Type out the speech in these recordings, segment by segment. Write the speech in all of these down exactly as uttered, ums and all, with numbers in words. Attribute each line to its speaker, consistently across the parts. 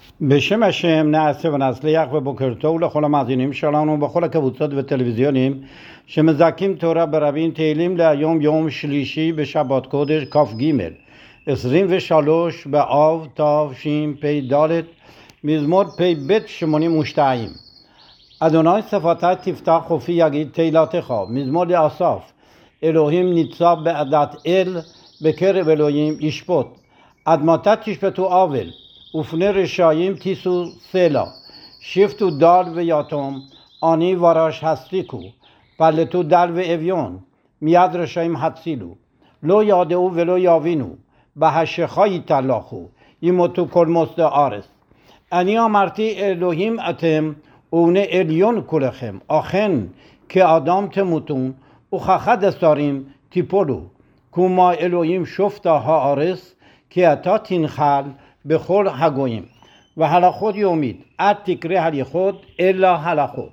Speaker 1: בשם השם נעשה ונצליח ובוקר טוב לכל המאזינים שלנו בכל הקבוצות וטלוויזיונים שמזכים תורה ברבים. תהילים להיום יום שלישי בשבת קודש כ"ג עשרים ושלוש באב תשפ"ד, מזמור פ"ב שמונים ושתיים. אדוני שפתי תפתח חופי יגיד תהילתך. מזמור לאסף. אלוהים ניצב בעדת אל, בקרב אלוהים ישפוט. עד מתי תשפטו עוול ופני רשעים תישאו סלה. שפטו דל ויתום, עני ורש הסריקו. פלטו דל ואביון, מיד רשעים הצילו. לא ידעו ולא יבינו, בהשכה יתהלכו, ימותו כל מוסדי הארץ. אני אמרתי אלוהים אתם ובני עליון כולכם, אכן כאדם תמותון וכאחד השרים תיפולו. כמו אלוהים שופט הארץ, כי אתה תנחל בכל הגויים. והלכות יומית, אל תקרא הליכות אלא הלכות.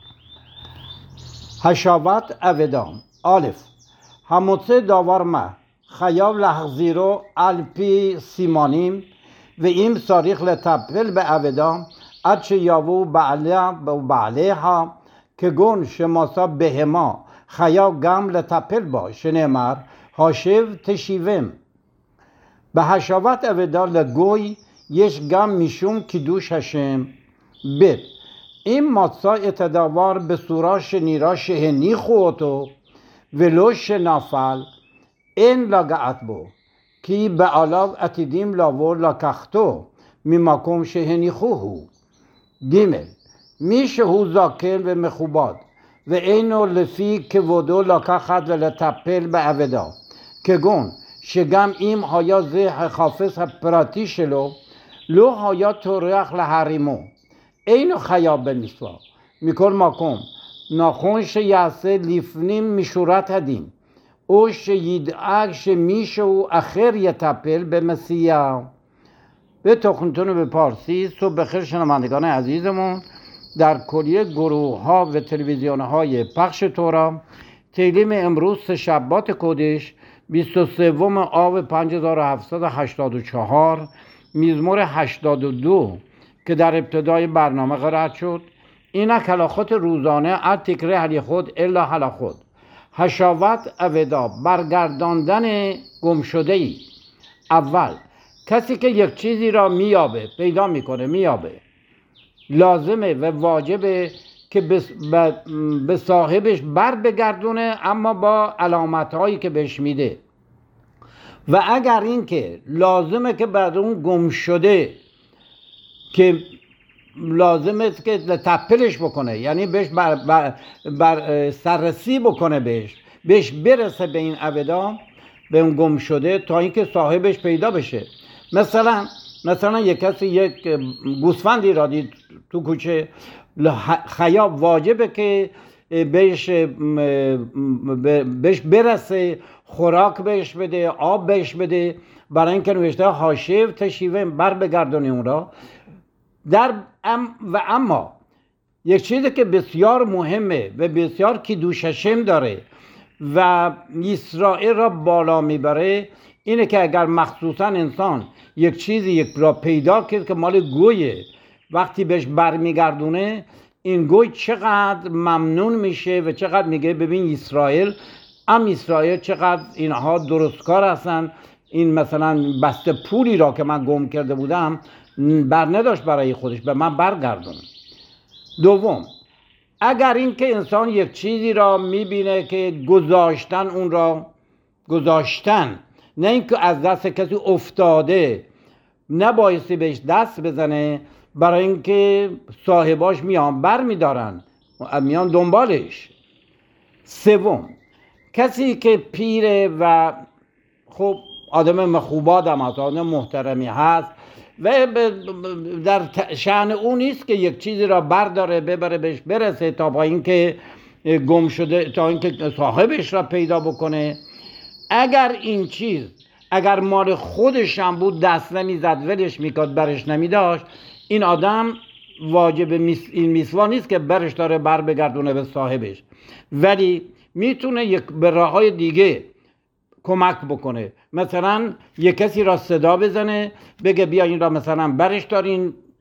Speaker 1: השבת אבדה. א', המוצא דבר מה חייב להחזירו על פי סימנים, ואם צריך לטפל באבדה עד שיבואו בעליה ובעליה, כגון שמסע בהמה חייב גם לטפל בה, שנאמר השב תשיבם. בהשבת אבדה לגוי יש גם משום קידוש השם. ב', אם מצא את הדבר בצורה שנראה שהניחו אותו ולא שנפל, אין לגעת בו, כי בעליו עתידים לבוא לקחתו ממקום שהניחוהו. ג', מי שהוא זקן ומכובד ואינו לפי כבודו לקחת ולטפל באבדה, כגון שגם אם היה זה החפץ הפרטי שלו, לא היה טורח להרימו, אינו חייב במצווה. מכל מקום, נכון שיעשה לפנים משורת הדין, או שידאג שמישהו אחר יטפל במסיעה. בתוכניתנו בפרسی صبح بخیر شنوندگان عزیزمون، در کلیه گروه ها و تلویزیون های پخش تورا تیلیم امروز شبات کدش بیست و سوم آب پنج هزار و هفتصد و هشتاد و چهار، مزمور هشتاد و دو که در ابتدای برنامه قرائت شد. این کلاخات روزانه از تکره هلی خود الا هلا خود. هشاوت اودا، برگرداندن گم شده ای. اول، کسی که یک چیزی را میابه، پیدا میکنه، میابه، لازمه و واجبه که به صاحبش بر بگردونه، اما با علامت هایی که بهش میده. و اگر این که لازمه که بعد اون گم شده که لازمه که تپلش بکنه، یعنی بهش بر, بر, بر سررسی بکنه، بهش بهش برسه به این ابدا، به اون گم شده، تا اینکه صاحبش پیدا بشه. مثلا مثلا یک کسی یک گوسفندی را دید تو کوچه، خیاب واجبه که بهش بهش برسه، خوراک بهش بده، آب بهش بده، برای اینکه نوشته حاشیه تشیوه بر بگردونه اون را. در ام و اما یک چیزی که بسیار مهمه و بسیار کیدوش هشم داره و اسرائیل را بالا میبره، اینه که اگر مخصوصا انسان یک چیزی یک را پیدا کرد که مال گویه، وقتی بهش برمیگردونه، این گوی چقدر ممنون میشه و چقدر میگه ببین اسرائیل، ام اسرائیل چقدر اینها درستکار هستن، این مثلا بسته پولی را که من گم کرده بودم بر نداشت برای خودش، به من برگردون. دوم، اگر این که انسان یک چیزی را میبینه که گذاشتن اون را گذاشتن، نه اینکه از دست کسی افتاده، نبایستی بهش دست بزنه، برای اینکه صاحباش میان بر میدارن، میان دنبالش. سوم، کسی که پیره و خب آدم مخوباد هم هست، آدم محترمی هست و در شأن اون نیست که یک چیزی را برداره ببره بهش برسه تا با اینکه گم شده، تا اینکه صاحبش را پیدا بکنه. اگر این چیز اگر مال خودش هم بود دست نمیزد، ولش میکرد، برش نمیداشت، این آدم واجب این میسوا نیست که برش داره بر بگردونه به صاحبش، ولی میتونه یک به راههای دیگه کمک بکنه. مثلا یک کسی را صدا بزنه، بگه بیا این را مثلا برش دارین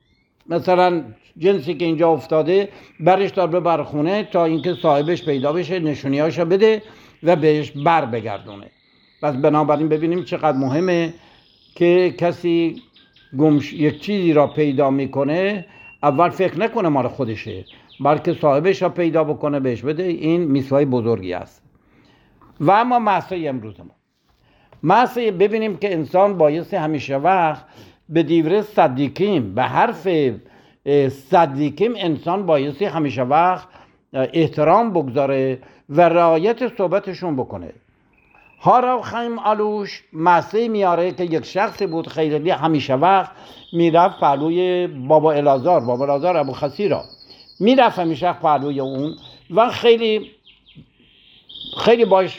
Speaker 1: مثلا جنسی که اینجا افتاده برش دار ببر خونه تا اینکه صاحبش پیدا بشه، نشونیاشو بده و بهش بر بگردونه. پس بنابراین ببینیم چقدر مهمه که کسی گمش یک چیزی را پیدا میکنه اول فکر نکنه مال خودشه، بلکه صاحبش را پیدا بکنه بهش بده. این میثوای بزرگی است. و اما مسئله امروز ما مسئله ببینیم که انسان بایستی همیشه وقت به دیوره صدیقیم، به حرف صدیقیم انسان بایستی همیشه وقت احترام بگذاره و رعایت صحبتشون بکنه. هارا خیم آلوش مسئله میاره که یک شخصی بود خیلی همیشه وقت میرفت پهلوی بابا الازار، بابا الازار ابو خسی را میرفت همیشه پهلوی اون و خیلی خیلی باش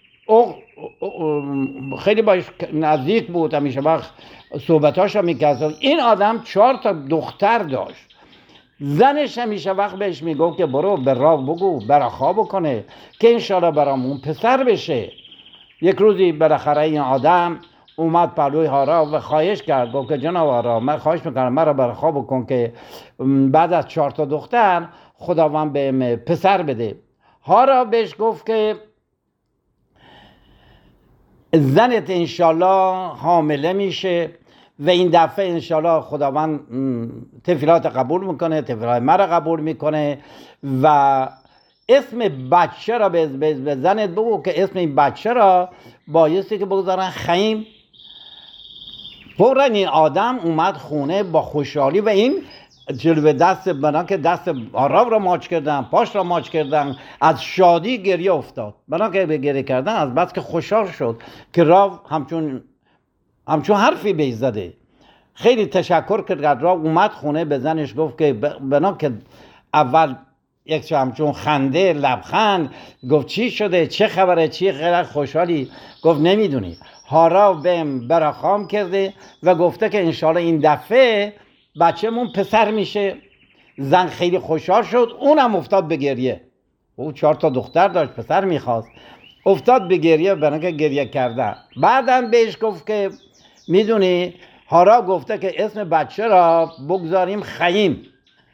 Speaker 1: خیلی باش نزدیک بود، همیشه وقت صحبتاش رو میکرد. این آدم چهار تا دختر داشت. زنش همیشه وقت بهش میگفت که برو به راه بگو براخا بکنه که انشالله برامون پسر بشه. یک روزی بالاخره این آدم اومد پهلوی هارا و خواهش کرد، گفت که جناب هارا من خواهش میکنم مرا براخا بکن که بعد از چهار تا دختر خداوند بهم پسر بده. هارا بهش گفت که زنت انشالله حامله میشه و این دفعه انشالله خداوند تفیلات قبول میکنه، تفیلات مرا قبول میکنه و اسم بچه را به زنت بگو که اسم این بچه را بایستی که بگذارن خیم. فوراً این آدم اومد خونه با خوشحالی و این جلوه دست بنا که دست آراب را ماچ کردن، پاش را ماچ کردن، از شادی گریه افتاد. بنا که به گریه کردن از بس که خوشحال شد که راو همچون همچون حرفی بهش زده. خیلی تشکر کرد. راو اومد خونه به زنش گفت که بنا که اول یک همچون خنده لبخند گفت چی شده، چه خبره، چی خیلی خوشحالی؟ گفت نمیدونی هارا بهم براخام کرده و گفته که انشالله این دفعه بچه‌مون پسر میشه. زن خیلی خوشحال شد، اونم افتاد به گریه. او چهار تا دختر داشت، پسر میخواست، افتاد به گریه برای که گریه کردن. بعدم بهش گفت که میدونی هارا گفته که اسم بچه را بگذاریم خیم.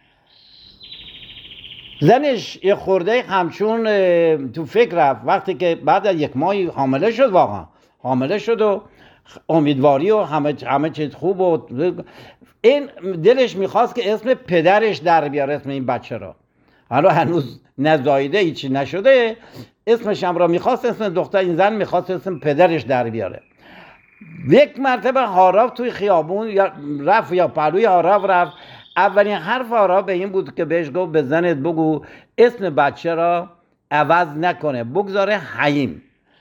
Speaker 1: زنش یه خورده همچون تو فکر رفت. وقتی که بعد از یک ماهی حامله شد، واقعا حامله شد و امیدواری و همه همه چیز خوب و این دلش میخواست که اسم پدرش در بیاره اسم این بچه را. حالا هنوز نزایده هیچی نشده، اسمش هم را میخواست، اسم دختر این زن میخواست اسم پدرش در بیاره. یک مرتبه هاراف توی خیابون رفت یا پهلوی هاراف رفت. اولین حرف هاراف به این بود که بهش گفت به زنت بگو اسم بچه را عوض نکنه، بگذاره حیم.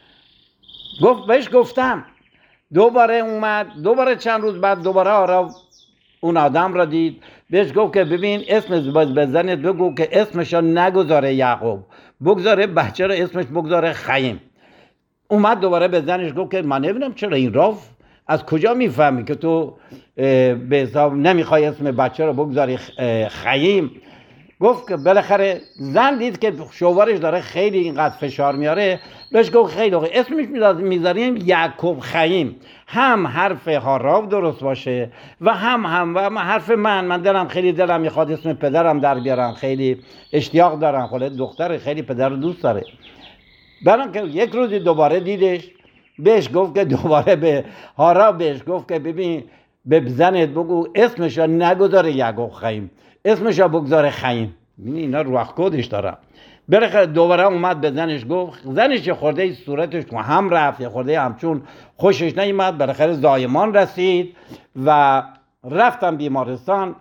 Speaker 1: گفت بهش گفتم. دوباره اومد، دوباره چند روز بعد دوباره هاراف اون آدم را دید، بهش گفت که ببین اسم به زنت بگو که اسمش را نگذاره یعقوب، بگذاره بچه را اسمش بگذاره خیم. اومد دوباره به زنش گفت که من نمیدونم چرا این راف از کجا میفهمی که تو به حساب نمیخوای اسم بچه رو بگذاری خیم. گفت که بالاخره زن دید که شوهرش داره خیلی اینقدر فشار میاره، بهش گفت خیلی خوب اسمش میذاریم یعقوب خیم، هم حرف هاراو درست باشه و هم هم و حرف من من دلم خیلی دلم میخواد اسم پدرم در بیارم، خیلی اشتیاق دارم، خودت دختر خیلی پدر رو دوست داره. برام که یک روزی دوباره دیدش، بهش گفت که دوباره به هارا بهش گفت که ببین به زنت بگو اسمش رو نگذاره یعقوب خیم، اسمش رو بگذاره خیم. اینا رو وقت کودش دارم. بالاخره دوباره اومد به زنش گفت، زنش یه خورده صورتش تو هم رفت، یه خورده همچون خوشش نیامد. بالاخره زایمان رسید و رفتم بیمارستان.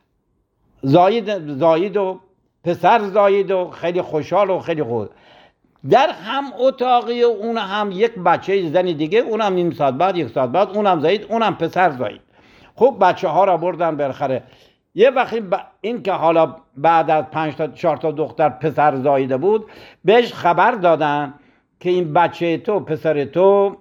Speaker 1: زاید زاید و پسر زاید و خیلی خوشحال و خیلی خوب. در هم اتاقی اون هم یک بچه زن دیگه، اونم نیم ساعت بعد یک ساعت بعد اونم زایید، اونم پسر زایید. خب بچه ها را بردن بالاخره. یه وقتی ب... این که حالا بعد از پنج تا چهار تا دختر پسر زاییده بود، بهش خبر دادن که این بچه تو پسر تو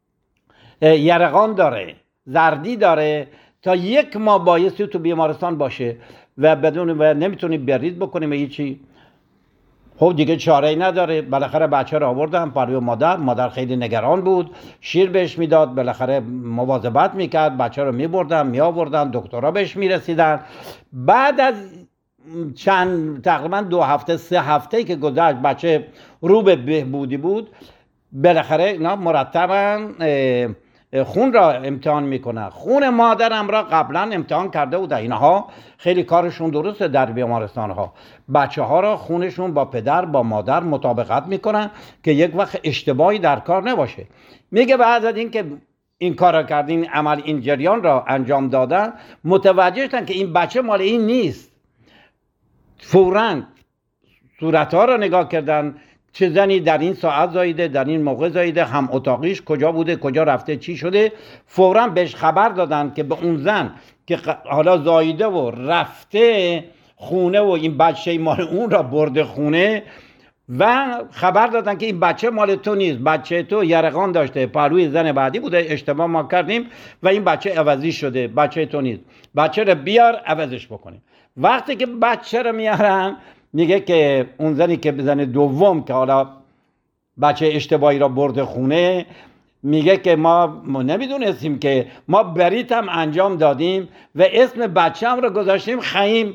Speaker 1: یرقان داره، زردی داره، تا یک ماه بایستی تو بیمارستان باشه و بدون و نمیتونی برید بکنیم هیچی. خب دیگه چاره ای نداره، بالاخره بچه رو آوردن پروی مادر. مادر خیلی نگران بود، شیر بهش میداد، بالاخره مواظبت میکرد، بچه رو میبردن میآوردن، دکترها بهش میرسیدن. بعد از چند تقریبا دو هفته سه هفته که گذشت، بچه رو به بهبودی بود. بالاخره اینا مرتبا خون را امتحان میکنن. خون مادرم را قبلا امتحان کرده بودن. اینها خیلی کارشون درسته در بیمارستان ها، بچه ها را خونشون با پدر با مادر مطابقت میکنن که یک وقت اشتباهی در کار نباشه. میگه بعد از این که این کار را کردین، عمل این جریان را انجام دادن، متوجه شدن که این بچه مال این نیست. فوراً صورتها را نگاه کردن، چه زنی در این ساعت زاییده، در این موقع زاییده، هم اتاقیش کجا بوده، کجا رفته، چی شده. فوراً بهش خبر دادن که به اون زن که حالا زاییده و رفته خونه و این بچه مال اون را برده خونه، و خبر دادن که این بچه مال تو نیست، بچه تو یرقان داشته، پروی زن بعدی بوده، اشتباه ما کردیم و این بچه عوضی شده، بچه تو نیست، بچه رو بیار عوضش بکنیم. وقتی که بچه رو میارن، میگه که اون زنی که زن دوم که حالا بچه اشتباهی را برده خونه، میگه که ما, ما نمیدونستیم که ما بریت هم انجام دادیم و اسم بچه هم رو گذاشتیم خیم.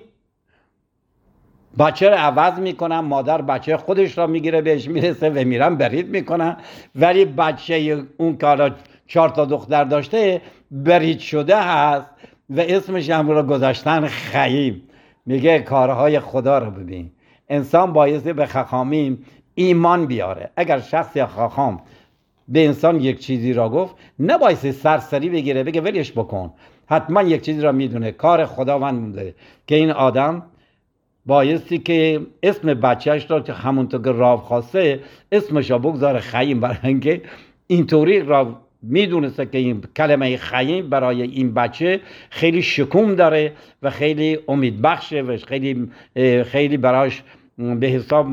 Speaker 1: بچه رو عوض میکنن، مادر بچه خودش را میگیره بهش میرسه و میرن برید میکنن، ولی بچه اون که حالا چهار تا دختر داشته برید شده هست و اسمش هم رو گذاشتن خیم. میگه کارهای خدا رو ببین. انسان بایستی به خاخامیم ایمان بیاره. اگر شخص خاخام به انسان یک چیزی را گفت، نبایستی سرسری بگیره بگه ولش بکن، حتما یک چیزی را میدونه، کار خداوند بوده که این آدم بایستی که اسم بچهش را که همونطور که راو خواسته اسمش را بگذاره خیم، برای اینکه اینطوری راو میدونسته که این کلمه خیم برای این بچه خیلی شکوم داره و خیلی امید بخشه و خیلی خیلی براش به حساب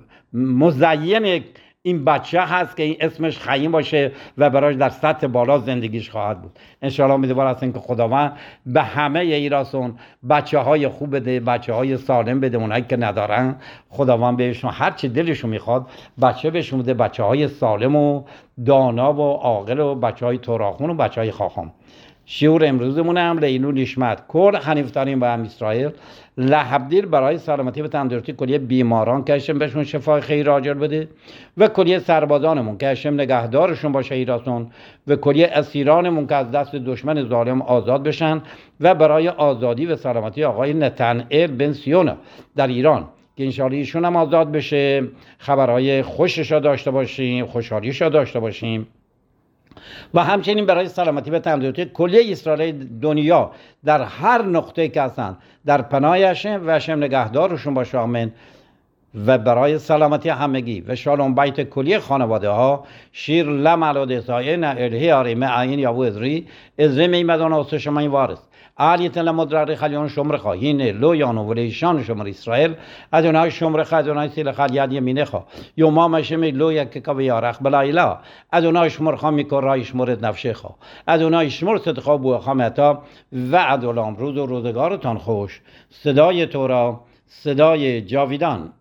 Speaker 1: مزین این بچه هست که این اسمش خیم باشه و براش در سطح بالا زندگیش خواهد بود. انشاءالله امیدوار هستیم که خداوند به همه ایراسون بچه های خوب بده، بچه های سالم بده. اونایی که ندارن خداوند بهشون هر چی دلشون میخواد بچه بهشون بده، بچه های سالم و دانا و عاقل و بچه های توراخون و بچه های خاخام. شعور امروزمون هم لینو نشمت کل حنیفترین به هم اسرائیل لحبدیر برای سلامتی و تندرستی کلیه بیماران که هشم بهشون شفای خیر عاجل بده و کلیه سربازانمون که هشم نگهدارشون باشه ایراسون و کلیه اسیرانمون که از دست دشمن ظالم آزاد بشن و برای آزادی و سلامتی آقای نتنئل بن سیون در ایران که انشاءالله ایشون هم آزاد بشه، خبرهای خوشش را داشته باشیم، خوشحالیش را داشته باشیم. و همچنین برای سلامتی و تندرستی کلیه اسرائیل دنیا در هر نقطه که هستن در پناه هشم و هشم نگهدارشون باشه، آمین. و برای سلامتی همگی و شالوم بیت کلیه خانواده ها شیر لملاد سایه نه الهی آریمه عین یابو ازری ازری میمدان آسه شما این وارث علیت لمدراری خلیان شمر خواهین لو یانو ولیشان شمر اسرائیل ادونای شمر خواهد ادونای سیل خواهد ید یمینه خواه یوما مشمی لو یک که بیارخ بلایلا ادونای شمر خواه میکن رای شمرت نفشه خواه ادونای شمر صدخواه بو خامتا و ادولام روز و روزگارتان خوش. صدای تو را صدای جاویدان.